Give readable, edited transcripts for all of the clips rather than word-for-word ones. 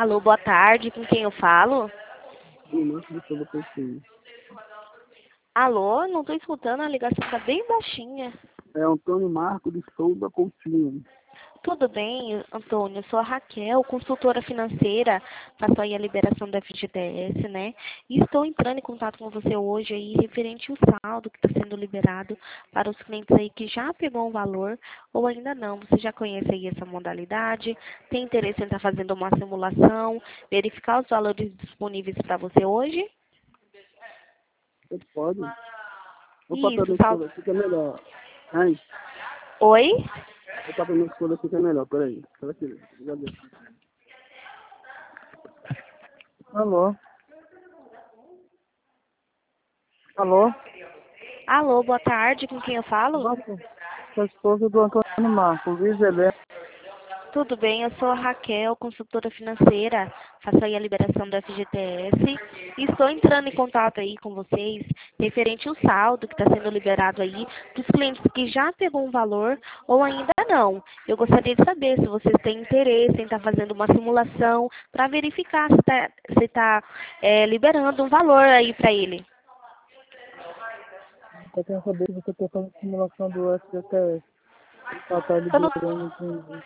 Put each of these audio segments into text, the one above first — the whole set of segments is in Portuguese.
Alô, boa tarde, com quem eu falo? Marco de Souza Coutinho. Alô, não estou escutando, a ligação está bem baixinha. É Antônio Marco de Souza Coutinho. Tudo bem, Antônio? Eu sou a Raquel, consultora financeira, passou aí a liberação da FGTS, né? E estou entrando em contato com você hoje aí, referente ao saldo que está sendo liberado para os clientes aí que já pegou um valor ou ainda não. Você já conhece aí essa modalidade? Tem interesse em estar fazendo uma simulação, verificar os valores disponíveis para você hoje? Você pode? Vou passar Isso, minha escolha aqui que é melhor. Hein? Oi? Vou passar minha escolha aqui que é melhor. Peraí. Espera aqui. Cadê? Alô? Alô? Alô, boa tarde, com quem eu falo? Nossa, sou a esposa do Antônio Marco, Luiz Helena. Tudo bem, eu sou a Raquel, consultora financeira, faço aí a liberação do FGTS e estou entrando em contato aí com vocês referente ao saldo que está sendo liberado aí dos clientes que já pegou um valor ou ainda não. Eu gostaria de saber se vocês têm interesse em estar fazendo uma simulação para verificar se tá, liberando um valor aí para ele. Eu quero saber se você está fazendo simulação do FGTS. Tá Eu não liberando, entendi.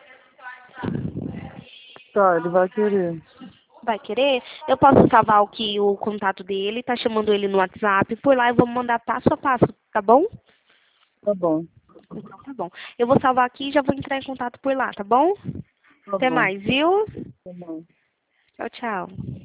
Tá, ele vai querer. vai querer? Eu posso salvar o contato dele, tá chamando ele no WhatsApp, por lá eu vou mandar passo a passo, tá bom? Tá bom. Então tá bom. Eu vou salvar aqui e já vou entrar em contato por lá, tá bom? Tá Até bom. mais, viu? Tá bom. Tchau, tchau.